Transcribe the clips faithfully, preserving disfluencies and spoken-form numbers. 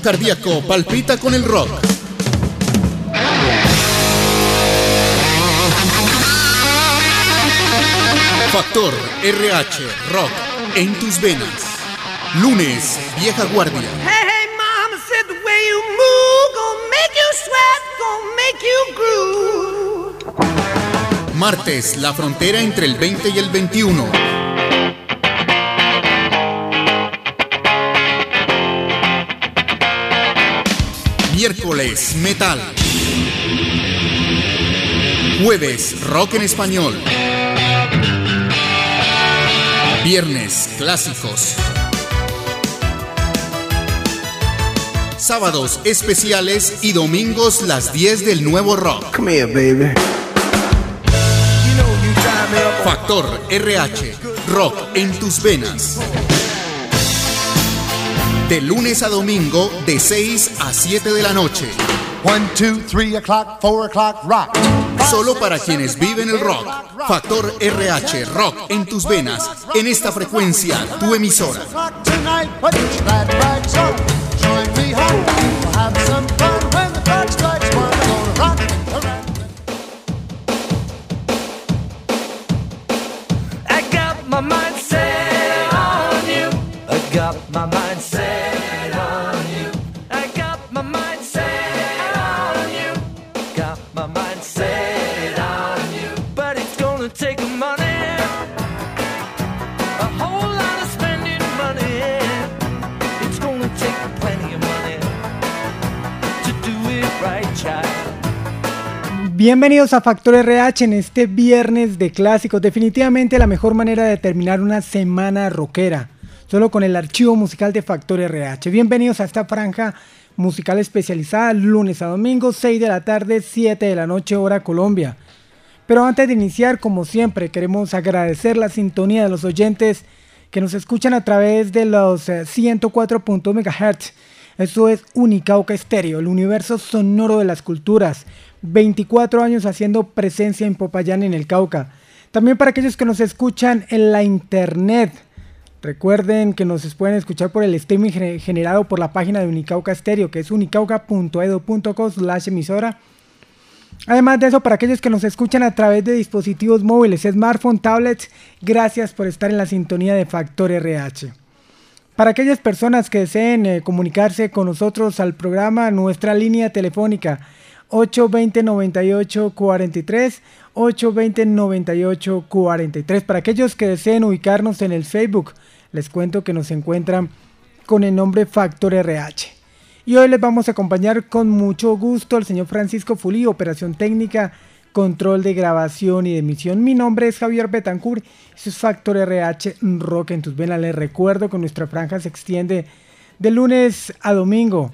cardíaco palpita con el rock. Factor R H Rock en tus venas. Lunes, Vieja Guardia. Hey, hey, mama said the way you move gonna make you sweat, gonna make you groove. Martes, la frontera entre el veinte y el veintiuno. Miércoles, metal. Jueves, rock en español. Viernes, clásicos. Sábados, especiales y domingos, las diez del nuevo rock. Come here, baby. Factor R H, rock en tus venas. De lunes a domingo, de seis a siete de la noche. One, two, three o'clock, four o'clock, rock. Solo para quienes viven el rock. Factor R H, rock en tus venas. En esta frecuencia, tu emisora. I got my mind set on you. I got my mind set on you. I got my mind set on you. Got my mind set on you. But it's gonna take money, a whole lot of spending money. It's gonna take plenty of money to do it right, child. Bienvenidos a Factor R H en este viernes de clásicos. Definitivamente la mejor manera de terminar una semana rockera, solo con el archivo musical de Factor R H. Bienvenidos a esta franja musical especializada, lunes a domingo, seis de la tarde, siete de la noche, hora Colombia. Pero antes de iniciar, como siempre, queremos agradecer la sintonía de los oyentes que nos escuchan a través de los eh, ciento cuatro punto dos megahertz. Eso es Unicauca Estéreo, el universo sonoro de las culturas. veinticuatro años haciendo presencia en Popayán, en el Cauca. También para aquellos que nos escuchan en la internet. Recuerden que nos pueden escuchar por el streaming generado por la página de Unicauca Estéreo, que es unicauca punto edu punto co slash emisora. Además de eso, para aquellos que nos escuchan a través de dispositivos móviles, smartphone, tablets, gracias por estar en la sintonía de Factor R H. Para aquellas personas que deseen eh, comunicarse con nosotros al programa, nuestra línea telefónica ocho dos cero, nueve ocho cuatro tres, ocho dos cero, nueve ocho cuatro tres. Para aquellos que deseen ubicarnos en el Facebook, les cuento que nos encuentran con el nombre Factor R H. Y hoy les vamos a acompañar con mucho gusto al señor Francisco Fulí, operación técnica, control de grabación y de emisión. Mi nombre es Javier Betancourt, eso es Factor R H Rock en tus venas. Les recuerdo que nuestra franja se extiende de lunes a domingo,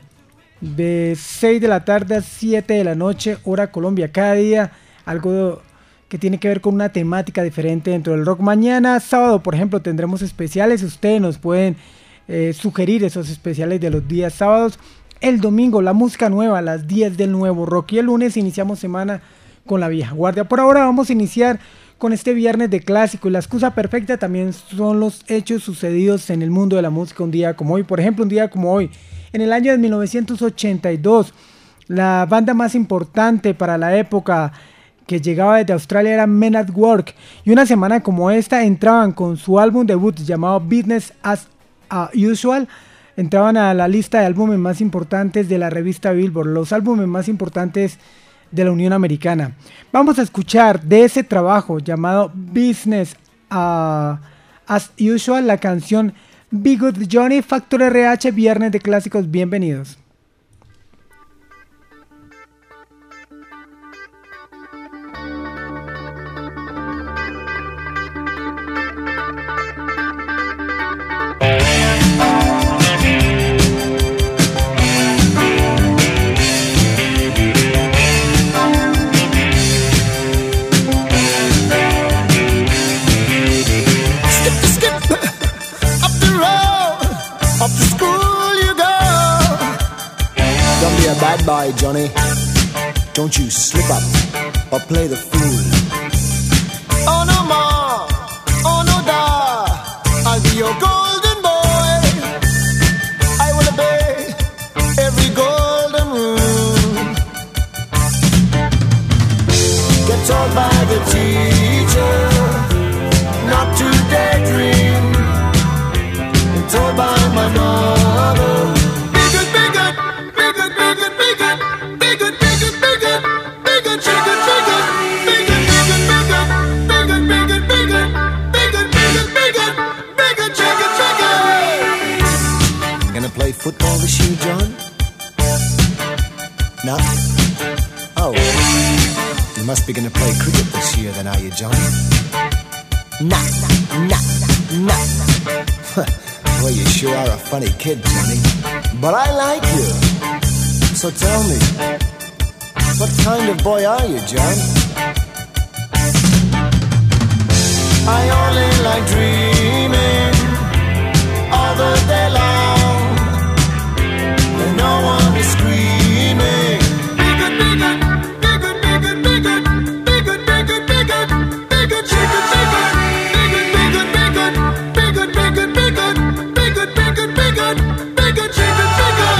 de seis de la tarde a siete de la noche, hora Colombia. Cada día algo que tiene que ver con una temática diferente dentro del rock. Mañana, sábado, por ejemplo, tendremos especiales. Ustedes nos pueden eh, sugerir esos especiales de los días sábados. El domingo, la música nueva, a las diez del nuevo rock. Y el lunes iniciamos semana con la vieja guardia. Por ahora vamos a iniciar con este viernes de clásico. Y la excusa perfecta también son los hechos sucedidos en el mundo de la música un día como hoy. Por ejemplo, un día como hoy, en el año de mil novecientos ochenta y dos, la banda más importante para la época que llegaba desde Australia era Men at Work. Y una semana como esta entraban con su álbum debut llamado Business as Usual. Entraban a la lista de álbumes más importantes de la revista Billboard, los álbumes más importantes de la Unión Americana. Vamos a escuchar de ese trabajo llamado Business uh, as Usual la canción Be Good Johnny. Factor R H, viernes de clásicos, bienvenidos. Bad boy, Johnny. Don't you slip up or play the fool. Oh no more, oh no da, I'll be your golden boy. I will obey told by the teacher not to daydream, and told by my mother, be good, be good, be good, be good, be good, be good, be good, be good, be good, chicken, chicken, be good, be good, be good, be good, be good, be good, be good, be good, be good, be good, chicken, chicken. Gonna play football this year, John? No? Oh, you must be gonna play cricket this year then, are you, Johnny? Nah, nah, nah, nah. Well, you sure are a funny kid, Johnny. But I like you. So tell me, what kind of boy are you, John? I only like dreaming all the day long, and no one is screaming. Be good, be good, be good, be good, be good, be good, be good, be good, be good, chicken, chicken. Be good, be good, be good, be good, be good, be good, be good, be good, be good, be good, chicken, chicken.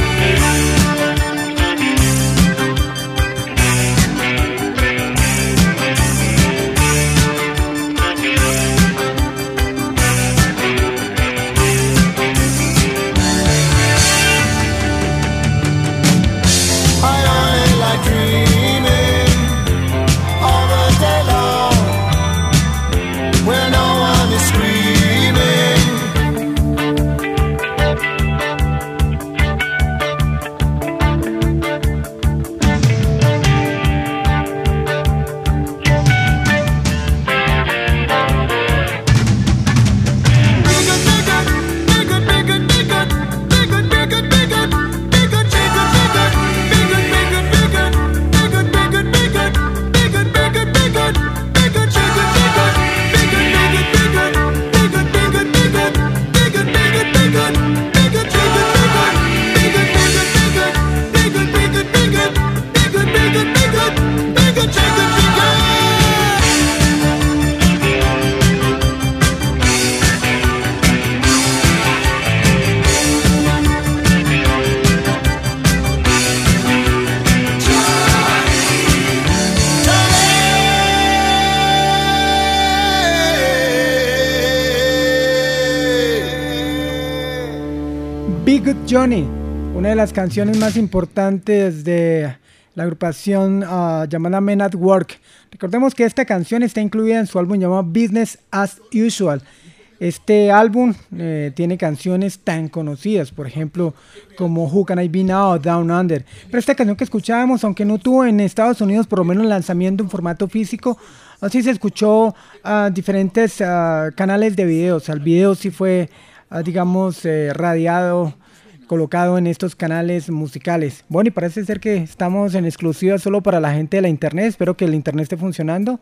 Johnny, una de las canciones más importantes de la agrupación uh, llamada Men at Work. Recordemos que esta canción está incluida en su álbum llamado Business as Usual. Este álbum eh, tiene canciones tan conocidas, por ejemplo, como Who Can I Be Now, Down Under. Pero esta canción que escuchábamos, aunque no tuvo en Estados Unidos por lo menos lanzamiento en formato físico, así se escuchó a uh, diferentes uh, canales de videos. El video sí fue, uh, digamos, eh, radiado, colocado en estos canales musicales. Bueno, y parece ser que estamos en exclusiva solo para la gente de la internet. Espero que el internet esté funcionando.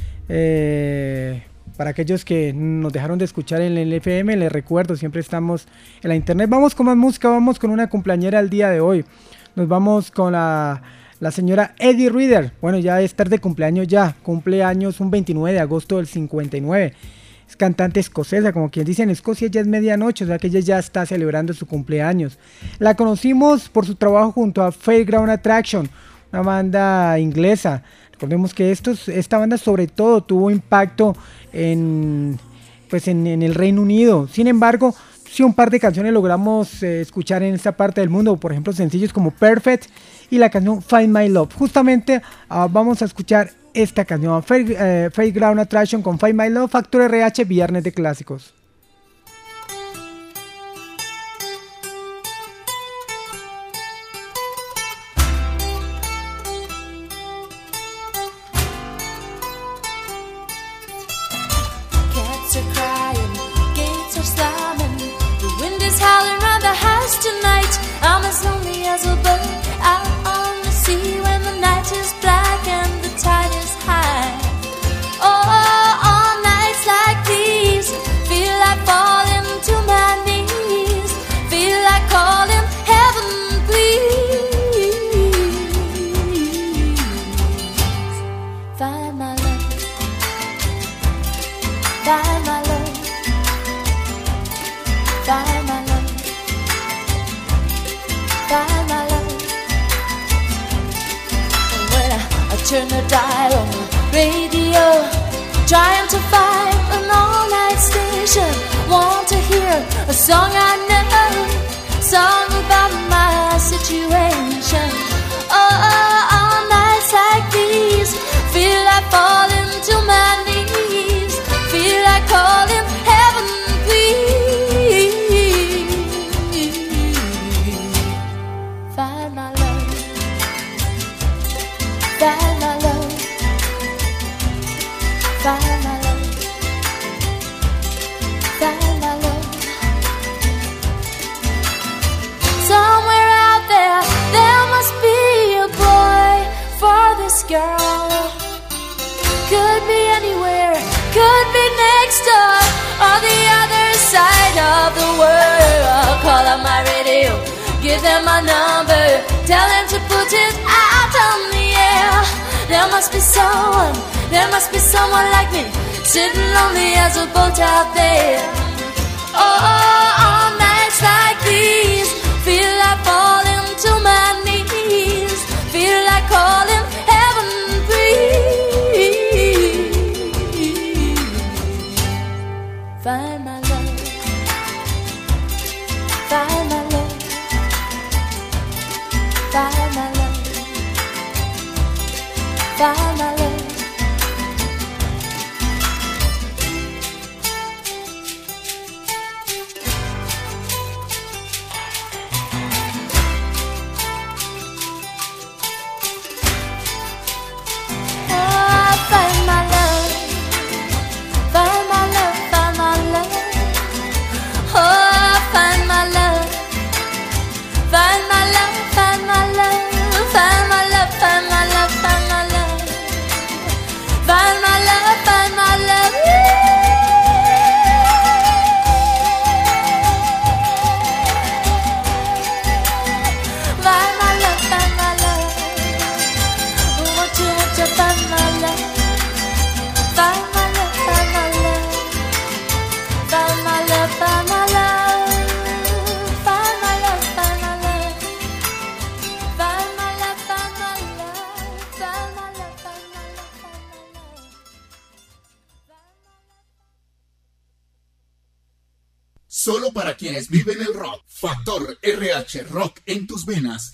Eh, para aquellos que nos dejaron de escuchar en el F M, les recuerdo, siempre estamos en la internet. Vamos con más música, vamos con una cumpleañera el día de hoy. Nos vamos con la, la señora Eddie Reader. Bueno, ya es tarde de cumpleaños ya. Cumpleaños un veintinueve de agosto del cincuenta y nueve. Es cantante escocesa, como quien dice en Escocia ya es medianoche, o sea que ella ya está celebrando su cumpleaños. La conocimos por su trabajo junto a Fairground Attraction, una banda inglesa. Recordemos que estos, esta banda sobre todo tuvo impacto en, pues en, en el Reino Unido. Sin embargo, sí un par de canciones logramos eh, escuchar en esta parte del mundo, por ejemplo sencillos como Perfect y la canción Find My Love. Justamente uh, vamos a escuchar esta canción, Fair, eh, Fairground Attraction con Find My Love, Factor R H, Viernes de Clásicos. Cats are crying, gates are slamming, the wind is howling round the house tonight. I'm as lonely as a bird out on the sea when the night is black and the tide is high. Oh, on nights like these, feel like falling to my knees, feel like calling heaven, please. Find my love, find my love, find my love, find my love. And when I, I turn the dial on the radio, trying to find an all-night station. Want to hear a song I know, song about my situation. Oh, all nights like these, feel like falling to my knees, feel like calling heaven, please. Find my love, find my love, find my love, find my love. Somewhere out there, there must be a boy for this girl. Could be anywhere, could be next door, or the other side of the world. Call up my radio, give them my number, tell them to put it out on the air. There must be someone, there must be someone like me, sitting lonely as a boat out there. Oh, all nights like these, feel like falling to my knees, feel like calling heaven, please. Find my love, find my love, find my love, find my love. Solo para quienes viven el rock. Factor R H, rock en tus venas.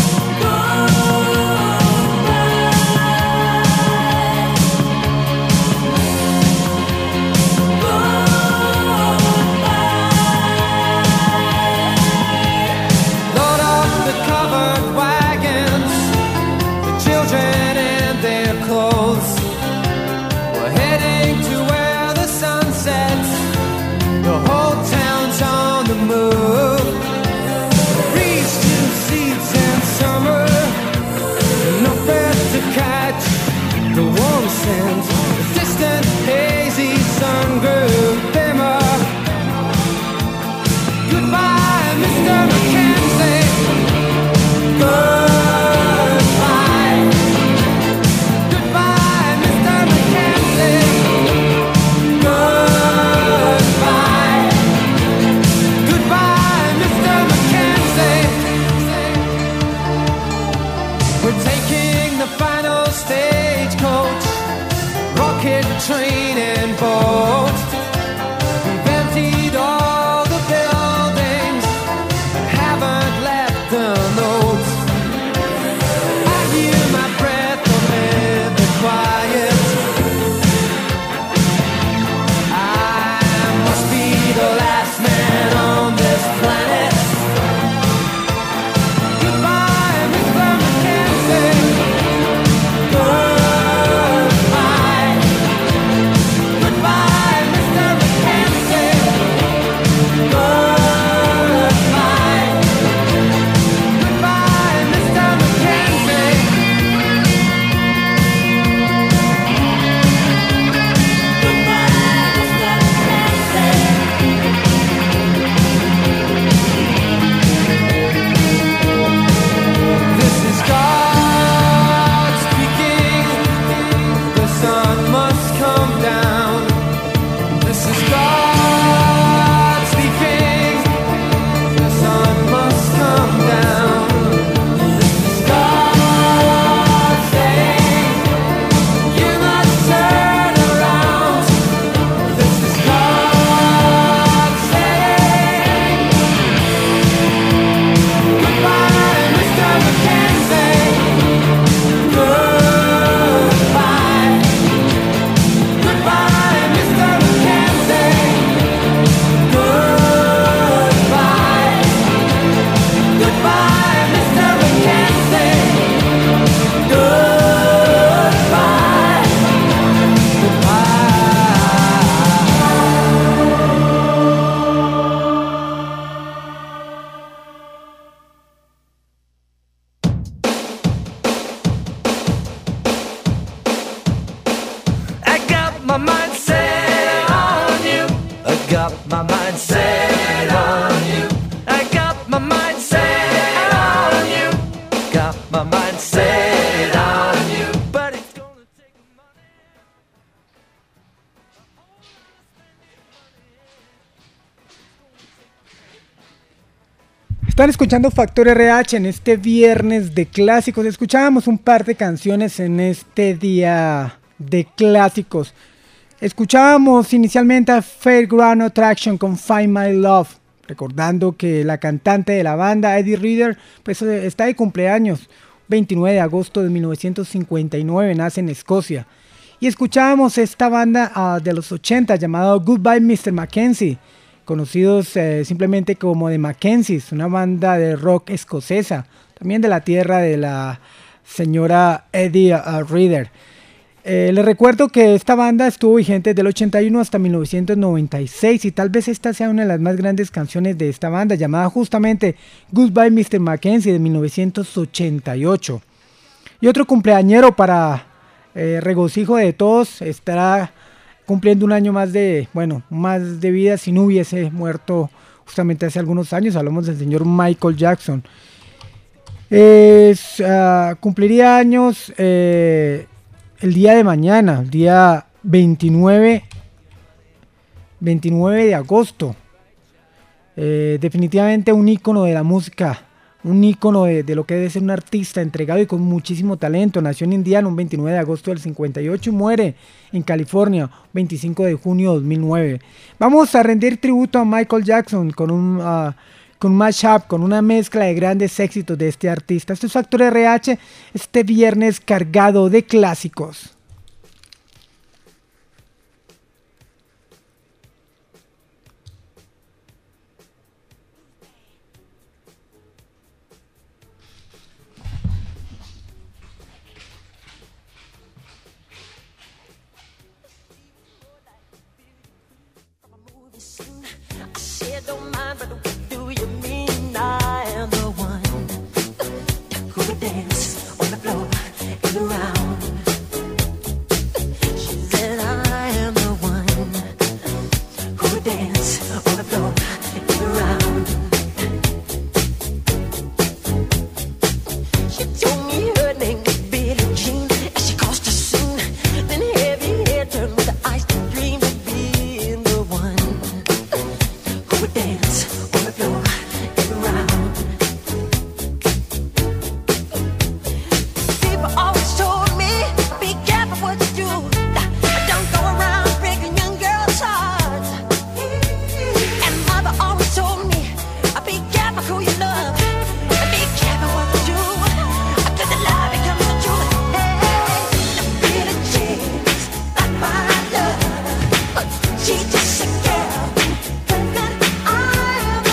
Goodbye. set on you. I got my mind set on you. Got my mind set on you. But it's gonna take money. Están escuchando Factor R H en este viernes de clásicos. Escuchábamos un par de canciones en este día de clásicos. Escuchábamos inicialmente a Fairground Attraction con Find My Love, recordando que la cantante de la banda, Eddie Reader, pues está de cumpleaños, veintinueve de agosto de mil novecientos cincuenta y nueve, nace en Escocia. Y escuchábamos esta banda uh, de los ochenta llamada Goodbye mister Mackenzie, conocidos eh, simplemente como The Mackenzies, una banda de rock escocesa, también de la tierra de la señora Eddie uh, Reader. Eh, les recuerdo que esta banda estuvo vigente desde el ochenta y uno hasta mil novecientos noventa y seis, y tal vez esta sea una de las más grandes canciones de esta banda, llamada justamente Goodbye mister Mackenzie de mil novecientos ochenta y ocho. Y otro cumpleañero para eh, regocijo de todos, estará cumpliendo un año más de, bueno, más de vida si no hubiese muerto justamente hace algunos años. Hablamos del señor Michael Jackson. Es, uh, cumpliría años eh, el día de mañana, el día veintinueve de agosto. Eh, definitivamente un ícono de la música, un ícono de, de lo que debe ser un artista entregado y con muchísimo talento. Nació en Indiana un veintinueve de agosto del cincuenta y ocho y muere en California veinticinco de junio de dos mil nueve. Vamos a rendir tributo a Michael Jackson con un, uh, con un mashup, con una mezcla de grandes éxitos de este artista. Esto es Factor R H, este viernes cargado de clásicos. Don't mind, but what do you mean? I am the one who would dance on the floor and around. She said I am the one who would dance on the floor and around. She told me her name was Billie Jean, and she caused a scene. Then heavy hair turned with the ice dream of being the one who would dance on the floor and around. People always told me, be careful what you do. Don't go around breaking young girls' hearts. And mother always told me, be careful who you love. Be careful what you do, 'cause the love becomes the truth. Hey, Billie Jean's not my love. She's just a girl. I am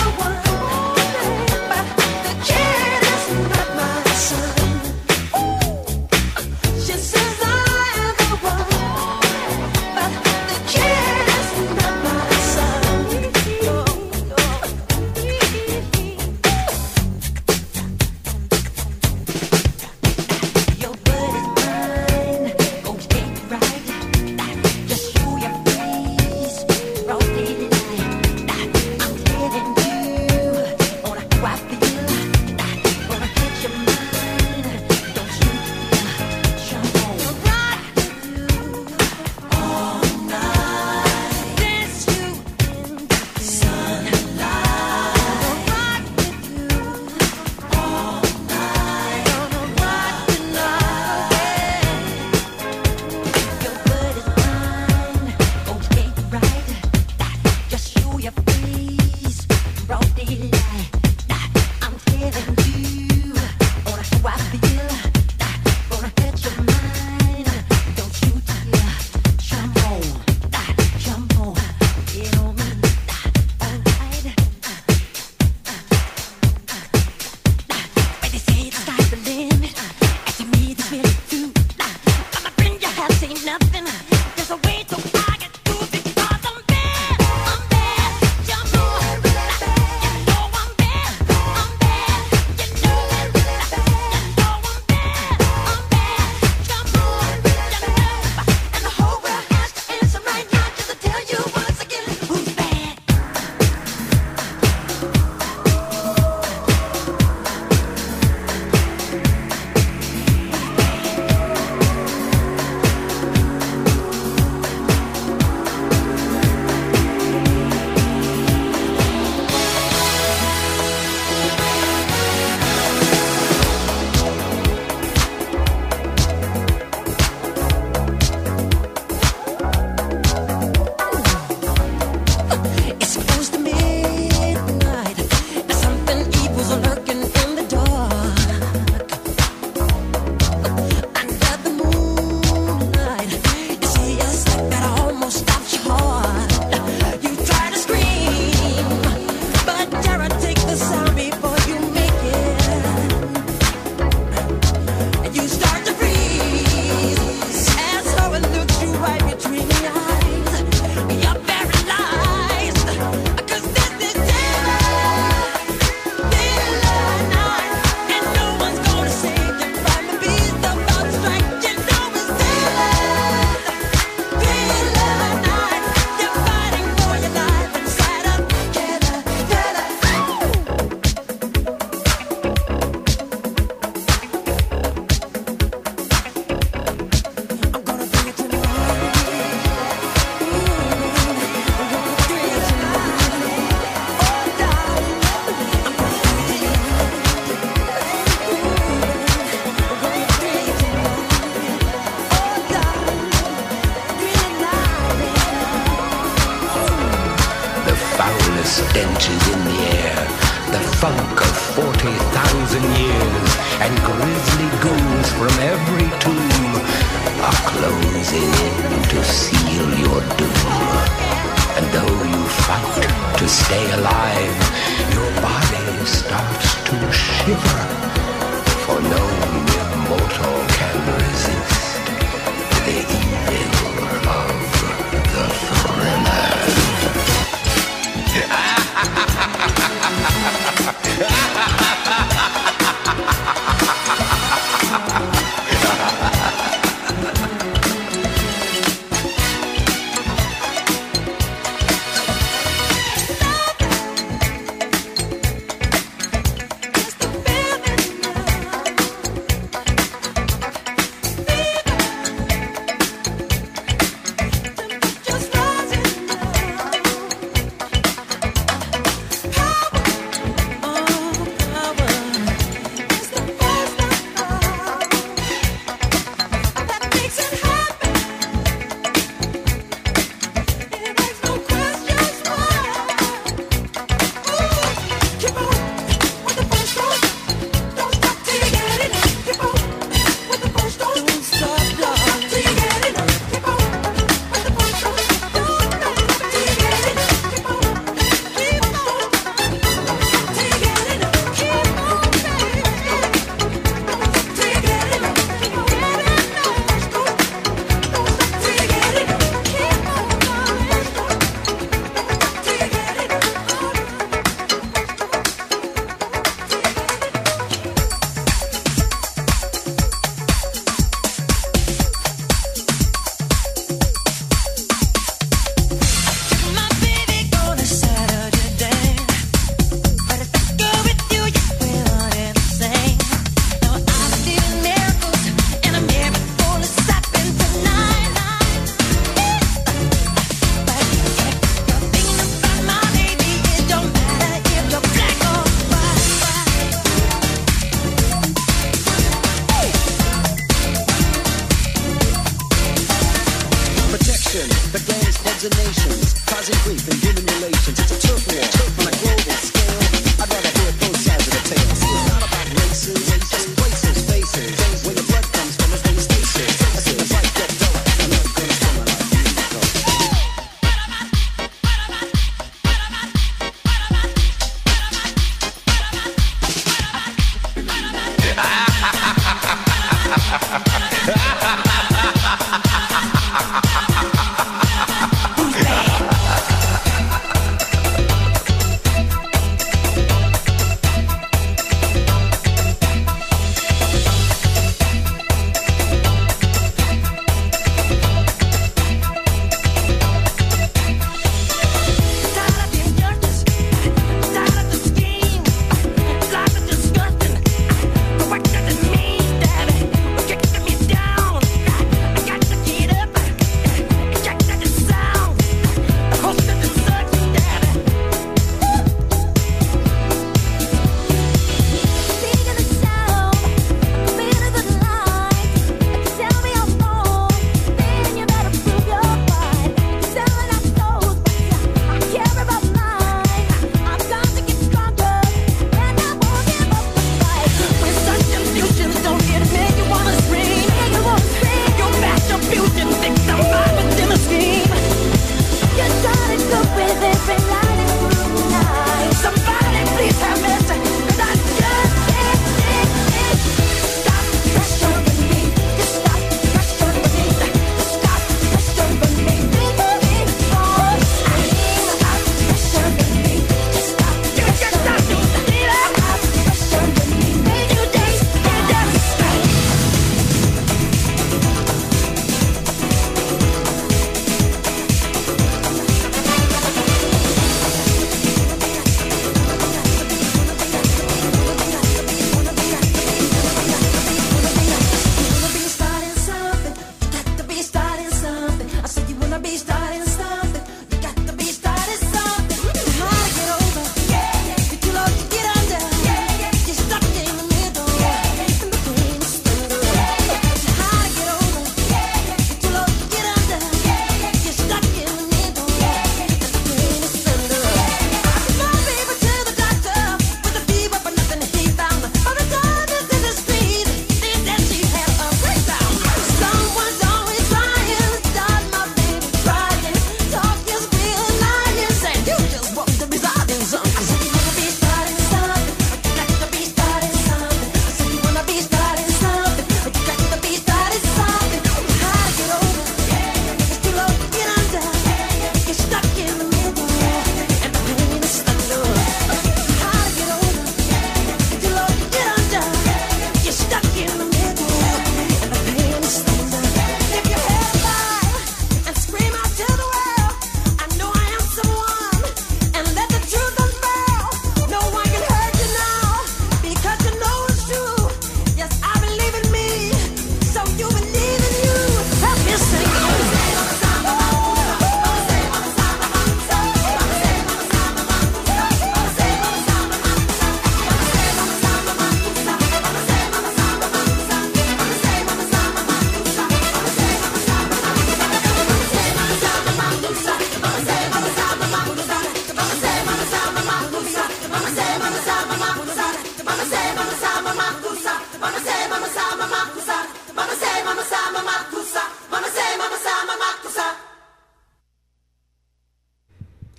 The stench is in the air, the funk of forty thousand years, and grisly ghouls from every tomb are closing in to seal your doom. And though you fight to stay alive, your body starts to shiver, for no mere mortal can resist the evil of the thriller.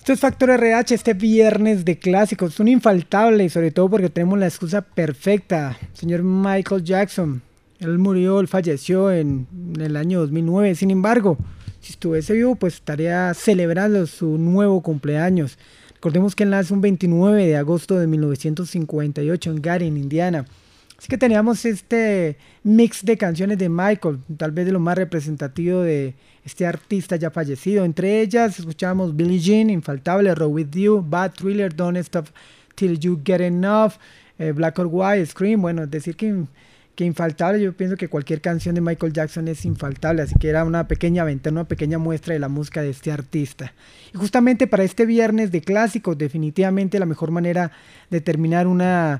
Esto es Factor R H, este viernes de clásicos, un infaltable, sobre todo porque tenemos la excusa perfecta. Señor Michael Jackson, él murió, él falleció en, en el año dos mil nueve. Sin embargo, si estuviese vivo, pues estaría celebrando su nuevo cumpleaños. Recordemos que él nace un veintinueve de agosto de mil novecientos cincuenta y ocho en Gary, en Indiana. Así que teníamos este mix de canciones de Michael, tal vez de lo más representativo de este artista ya fallecido. Entre ellas escuchábamos Billie Jean, infaltable, Roll With You, Bad, Thriller, Don't Stop Till You Get Enough, eh, Black or White, Scream. Bueno, es decir que, que infaltable, yo pienso que cualquier canción de Michael Jackson es infaltable, así que era una pequeña ventana, una pequeña muestra de la música de este artista. Y justamente para este viernes de clásicos, definitivamente la mejor manera de terminar una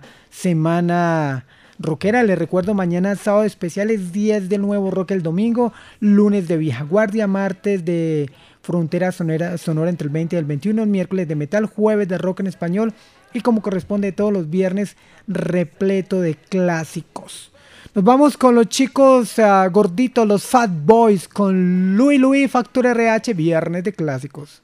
semana rockera. Les recuerdo, mañana sábado especiales, diez de nuevo rock el domingo, lunes de vieja guardia, martes de frontera sonora, sonora entre el veinte y el veintiuno, miércoles de metal, jueves de rock en español y como corresponde todos los viernes, repleto de clásicos. Nos vamos con los chicos uh, gorditos, los Fat Boys, con Louie Louie, Factor R H, viernes de clásicos.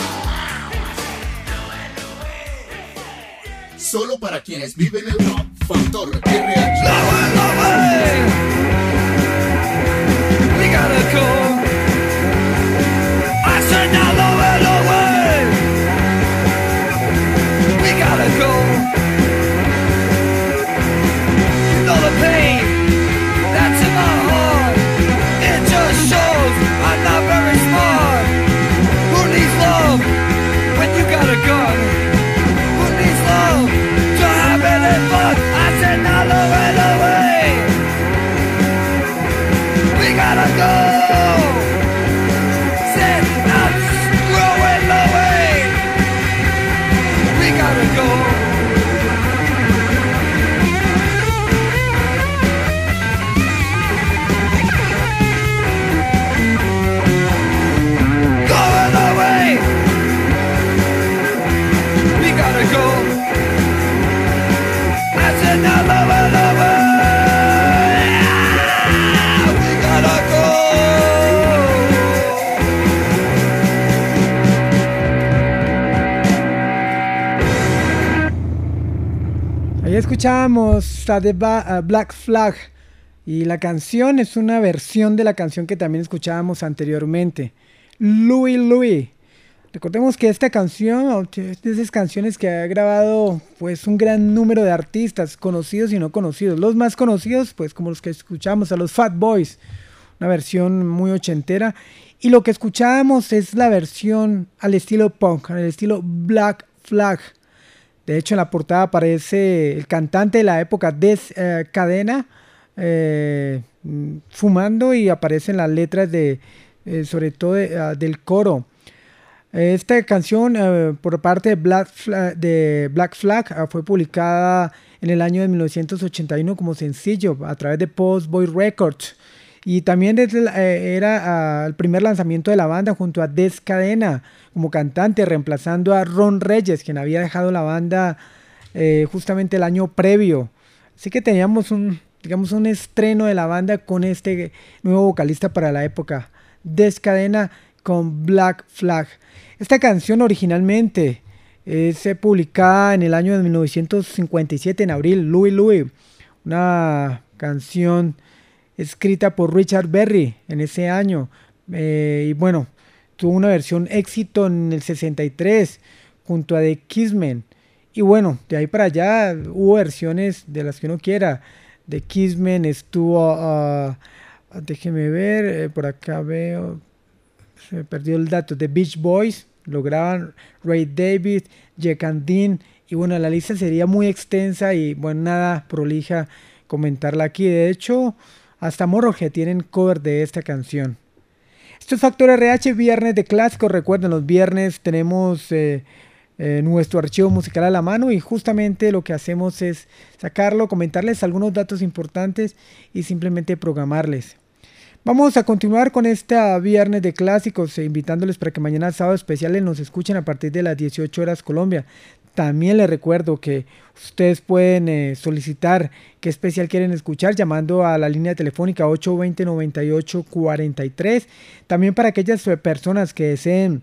Solo para quienes viven el rock. Factor R H. Lower, lower. We gotta go. I said now lower, lower. We gotta go. You know the pain that's in my heart. It just shows I'm not very smart. Who needs love when you got a gun? Who needs love to have any fun? I said now lower, lower. We gotta go. Said now lower, lower. We gotta go. Going away. We gotta go. I said now lower, lower. We gotta go. Ahí escuchábamos a The Ba- a Black Flag y la canción es una versión de la canción que también escuchábamos anteriormente, Louie Louie. Recordemos que esta canción es de esas canciones que ha grabado pues un gran número de artistas conocidos y no conocidos. Los más conocidos pues como los que escuchamos a los Fat Boys, una versión muy ochentera, y lo que escuchábamos es la versión al estilo punk, al estilo Black Flag. De hecho, en la portada aparece el cantante de la época, Des eh, Cadena, eh, fumando, y aparecen las letras de, eh, sobre todo de, uh, del coro. Esta canción uh, por parte de Black Flag, de Black Flag uh, fue publicada en el año de mil novecientos ochenta y uno como sencillo a través de Post Boy Records. Y también desde, eh, era uh, el primer lanzamiento de la banda junto a Des Cadena como cantante, reemplazando a Ron Reyes, quien había dejado la banda eh, justamente el año previo. Así que teníamos un, digamos, un estreno de la banda con este nuevo vocalista para la época, Des Cadena con Black Flag. Esta canción originalmente es eh, publicada en el año de mil novecientos cincuenta y siete, en abril, Louie Louie, una canción escrita por Richard Berry en ese año, eh, y bueno, tuvo una versión éxito en el sesenta y tres junto a The Kissmen, y bueno, de ahí para allá hubo versiones de las que uno quiera. The Kissmen estuvo, uh, déjeme ver, eh, por acá veo, se me perdió el dato, The Beach Boys, lo graban Ray David, Jack and Dean, y bueno, la lista sería muy extensa y bueno, nada prolija comentarla aquí. De hecho, hasta Motorhead tienen cover de esta canción. Esto es Factor R H, viernes de clásicos. Recuerden, los viernes tenemos eh, eh, nuestro archivo musical a la mano y justamente lo que hacemos es sacarlo, comentarles algunos datos importantes y simplemente programarles. Vamos a continuar con este viernes de clásicos, eh, invitándoles para que mañana sábado especiales nos escuchen a partir de las dieciocho horas Colombia. También les recuerdo que ustedes pueden eh, solicitar qué especial quieren escuchar llamando a la línea telefónica ocho dos cero, nueve ocho cuatro tres. También para aquellas personas que deseen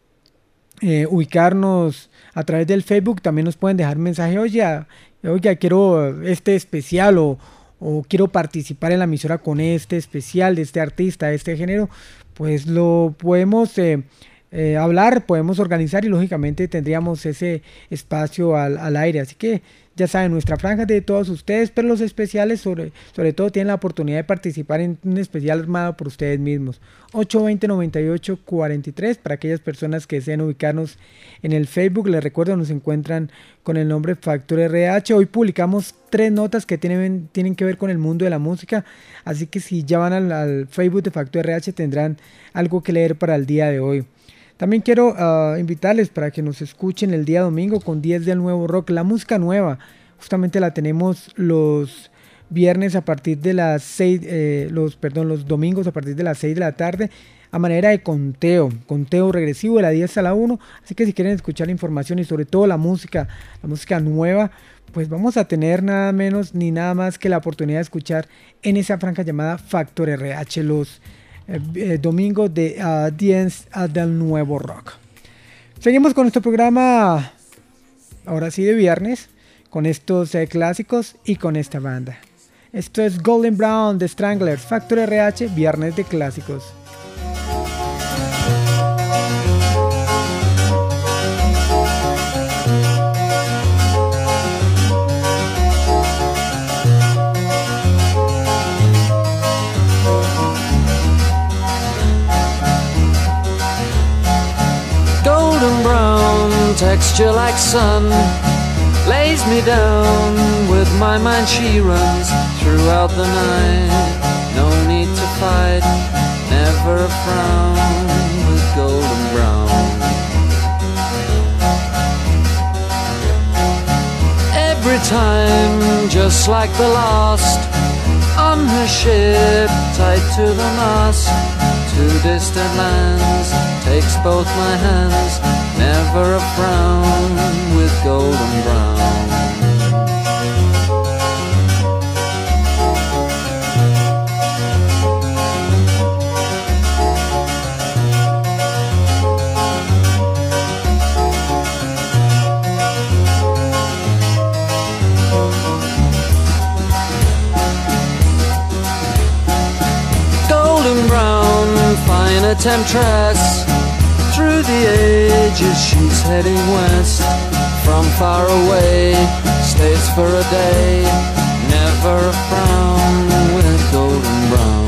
eh, ubicarnos a través del Facebook, también nos pueden dejar mensaje, oye, oye quiero este especial o, o quiero participar en la emisora con este especial de este artista, de este género. Pues lo podemos... Eh, Eh, hablar, podemos organizar y lógicamente tendríamos ese espacio al, al aire. Así que ya saben, nuestra franja de todos ustedes, pero los especiales sobre, sobre todo tienen la oportunidad de participar en un especial armado por ustedes mismos. ocho dos cero, nueve ocho cuatro tres para aquellas personas que deseen ubicarnos en el Facebook. Les recuerdo, nos encuentran con el nombre Factor R H. Hoy publicamos tres notas que tienen, tienen que ver con el mundo de la música, así que si ya van al, al Facebook de Factor R H tendrán algo que leer para el día de hoy. También quiero uh, invitarles para que nos escuchen el día domingo con diez del Nuevo Rock, la música nueva. Justamente la tenemos los viernes a partir de las seis, eh, los, perdón, los domingos a partir de las seis de la tarde, a manera de conteo, conteo regresivo de la diez a la una. Así que si quieren escuchar información y sobre todo la música, la música nueva, pues vamos a tener nada menos ni nada más que la oportunidad de escuchar en esa franja llamada Factor R H los Eh, eh, domingo de uh, diez uh, del Nuevo Rock. Seguimos con nuestro programa, ahora sí de viernes, con estos eh, clásicos y con esta banda. Esto es Golden Brown de Stranglers, Factor R H, viernes de clásicos. Golden brown, texture like sun, lays me down. With my mind she runs throughout the night. No need to fight, never a frown with golden brown. Every time, just like the last, on her ship, tied to the mast, to distant lands, takes both my hands, never a frown with golden brown. Golden brown, fine a temptress. Through the ages she's heading west. From far away, stays for a day. Never a frown with golden brown.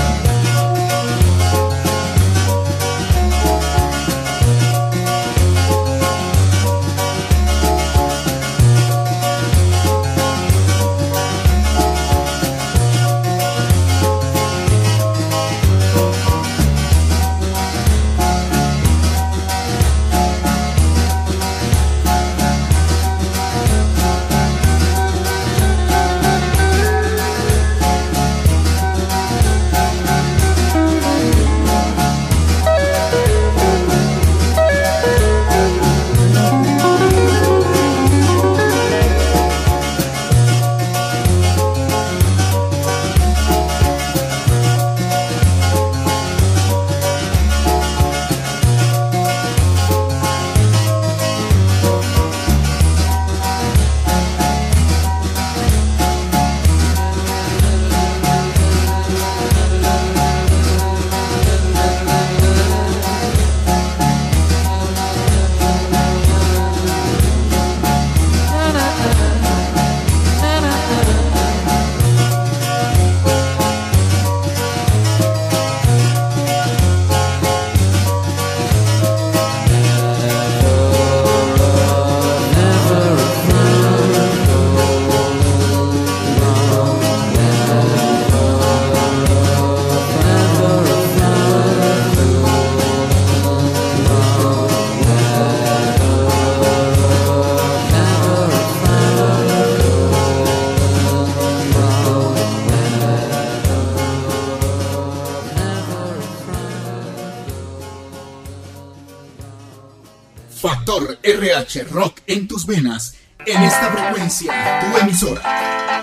Factor R H Rock en tus venas, en esta frecuencia, tu emisora.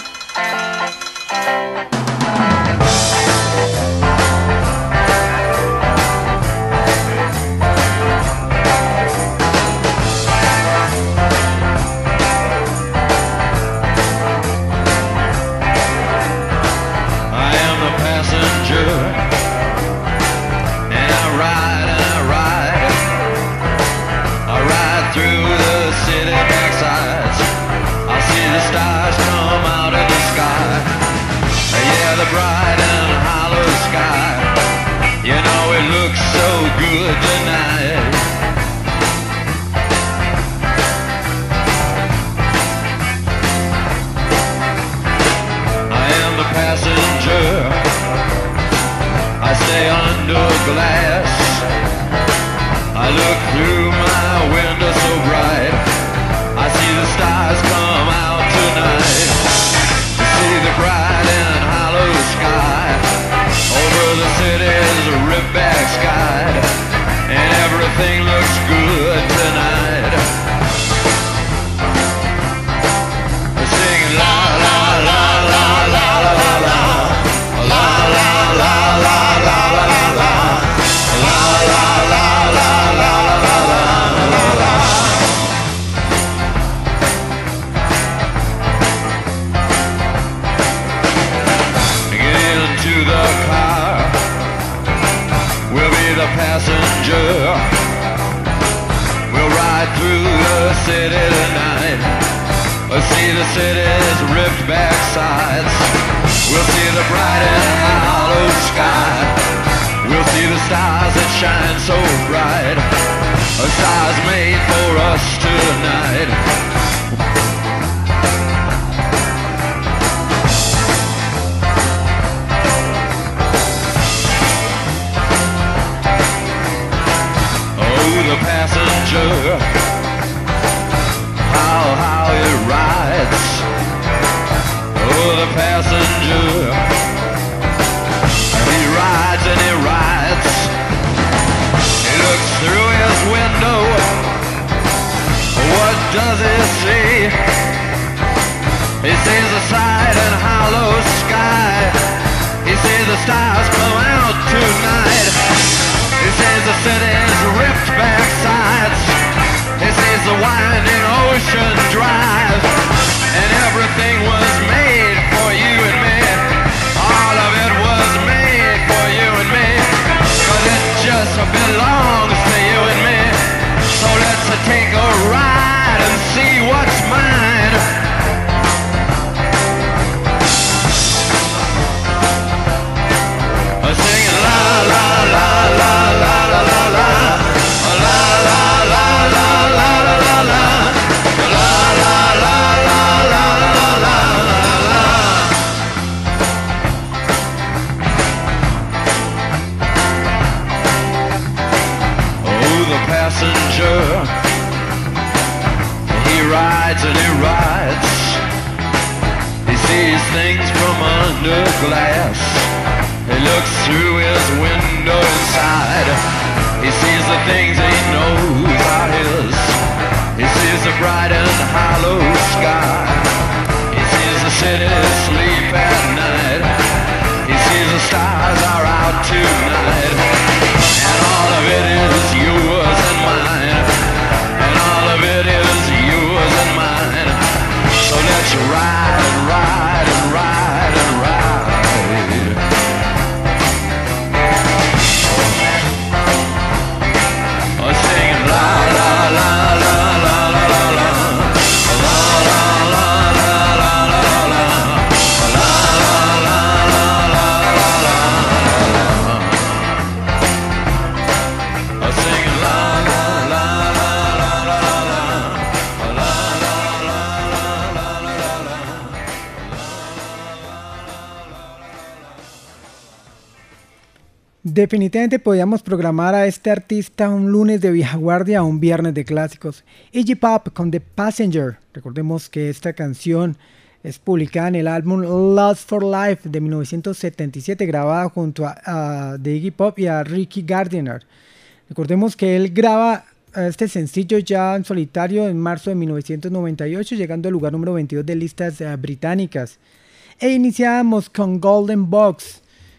Bright and hollow sky, you know it looks so good tonight. I am the passenger, I stay under glass, I look through my window so bright, I see the stars come out tonight. See the bright and hollow sky, over the city's ripped-back sky, and everything looks good tonight. Singing la la la la la la la la, la la la la la la la la, la la la la la la la la. city tonight. We'll see the city's ripped back sides. We'll see the bright and hollow sky. We'll see the stars that shine so bright. A stars made for us tonight. The passenger, how, how he rides. Oh, the passenger, he rides and he rides. He looks through his window. What does he see? He sees the side and hollow sky. He sees the stars come out tonight. He sees the city's ripped back sides. He sees the winding ocean drive. And everything was made for you and me. All of it was made for you and me. Cause it just belongs to you and me. So let's take a ride and see what's mine. Singing la la la la la la la la la la la la la la la la Oh, the passenger, he rides and he rides. He sees things from under glass. He looks through his window inside. He sees the things he knows are his. He sees the bright and hollow sky. He sees the city sleep at night. He sees the stars are out tonight. And all of it is yours and mine. And all of it is yours and mine. So let's ride and ride and ride and ride. Singing la la la la la la la la la la la la la la Definitivamente podíamos programar a este artista un lunes de vieja guardia o un viernes de clásicos. Iggy Pop con The Passenger. Recordemos que esta canción es publicada en el álbum Lost for Life de mil novecientos setenta y siete, grabada junto a, a de Iggy Pop y a Ricky Gardiner. Recordemos que él graba este sencillo ya en solitario en marzo de mil novecientos noventa y ocho, llegando al lugar número veintidós de listas uh, británicas. E iniciamos con Golden Box.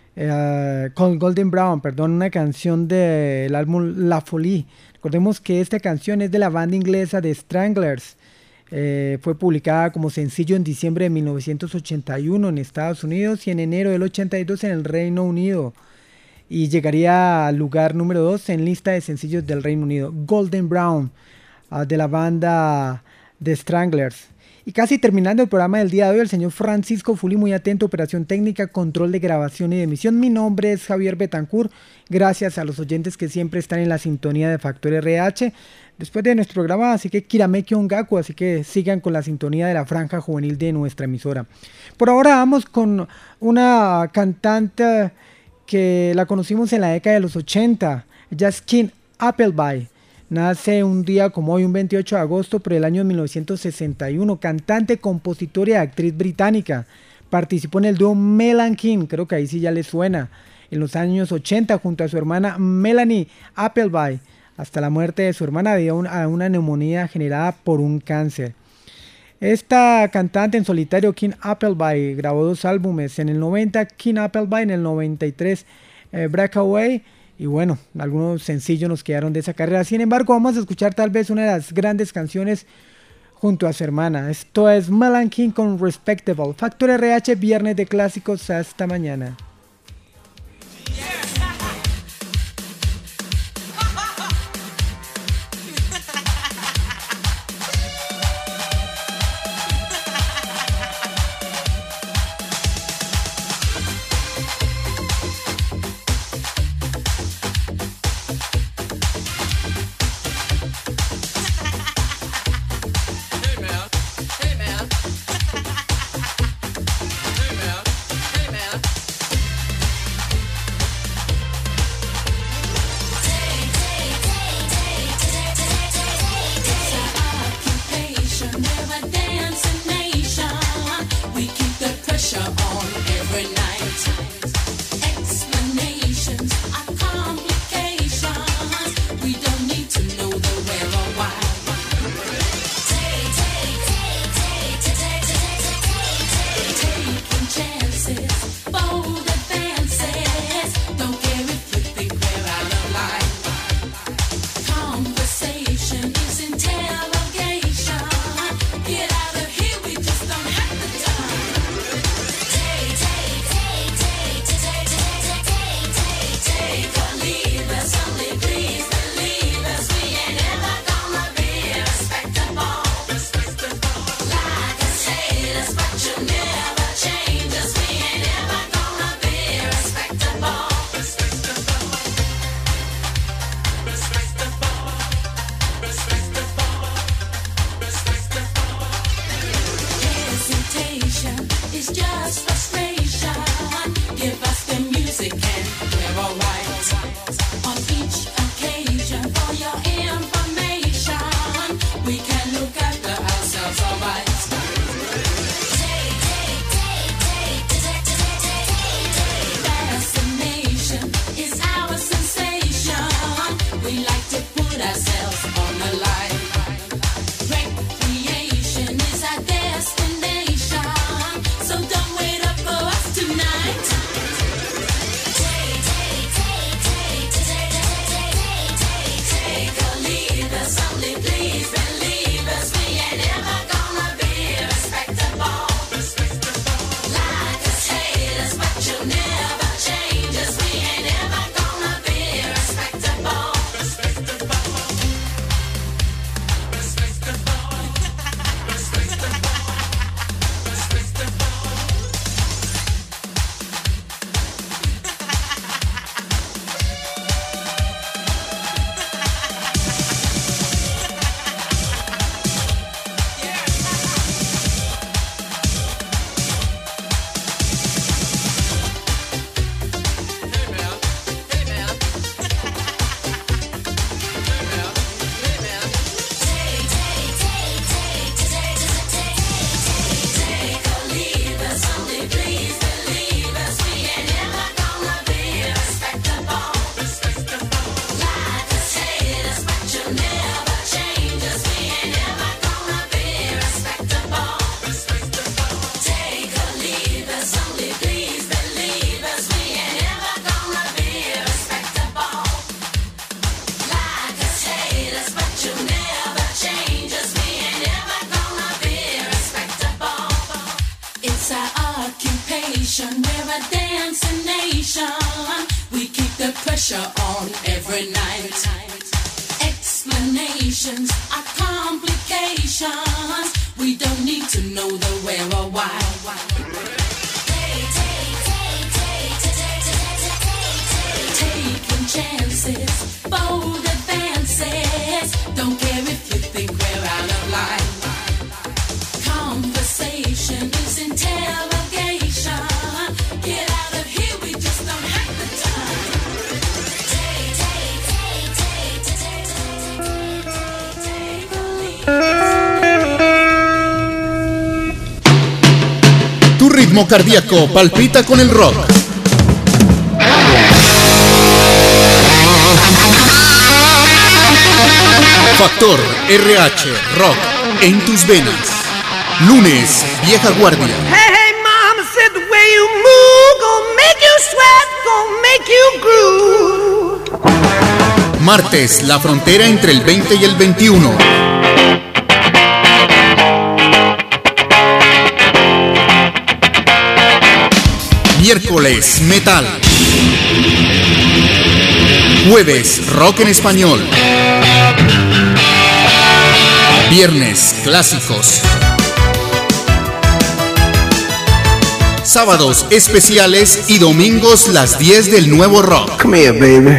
Uh, con Golden Brown, perdón, una canción del álbum La Folie. Recordemos que esta canción es de la banda inglesa The Stranglers. Eh, fue publicada como sencillo en diciembre de mil novecientos ochenta y uno en Estados Unidos y en enero del ochenta y dos en el Reino Unido, y llegaría al lugar número dos en lista de sencillos del Reino Unido. Golden Brown, uh, de la banda The Stranglers. Y casi terminando el programa del día de hoy, el señor Francisco Fuli, muy atento, operación técnica, control de grabación y de emisión. Mi nombre es Javier Betancourt. Gracias a los oyentes que siempre están en la sintonía de Factor R H. Después de nuestro programa, así que Kirameki Ongaku, así que sigan con la sintonía de la franja juvenil de nuestra emisora. Por ahora vamos con una cantante que la conocimos en la década de los ochenta. Ella es Kim Appleby. Nace un día como hoy, un veintiocho de agosto, por el año mil novecientos sesenta y uno. Cantante, compositora y actriz británica. Participó en el dúo Mel and Kim, creo que ahí sí ya le suena, en los años ochenta junto a su hermana Melanie Appleby, hasta la muerte de su hermana debido a una neumonía generada por un cáncer. Esta cantante en solitario, Kim Appleby, grabó dos álbumes. En el noventa, Kim Appleby, en el noventa y tres, eh, Breakaway. Y bueno, algunos sencillos nos quedaron de esa carrera. Sin embargo, vamos a escuchar tal vez una de las grandes canciones junto a su hermana. Esto es Mel and Kim con Respectable. Factor R H, viernes de clásicos. Hasta mañana. fascination. We keep the pressure on every night. Explanations are complications. We don't need to know the where or why. Taking chances, bold advances. Don't care if you think we're out of line. Conversation is interrogation. Get out of here, we just don't have the time. Tu ritmo cardíaco palpita con el rock. Factor R H Rock en tus venas. Lunes, Vieja Guardia. Hey, hey, mama said the way you move gonna make you sweat, gonna make you groove. Martes, la frontera entre el veinte y el veintiuno. Miércoles, metal. Jueves, rock en español. Viernes, clásicos. Sábados, especiales y domingos, las diez del nuevo rock. Come here, baby.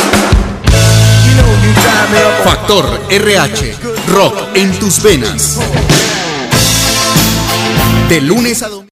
Factor R H, rock en tus venas. De lunes a domingo.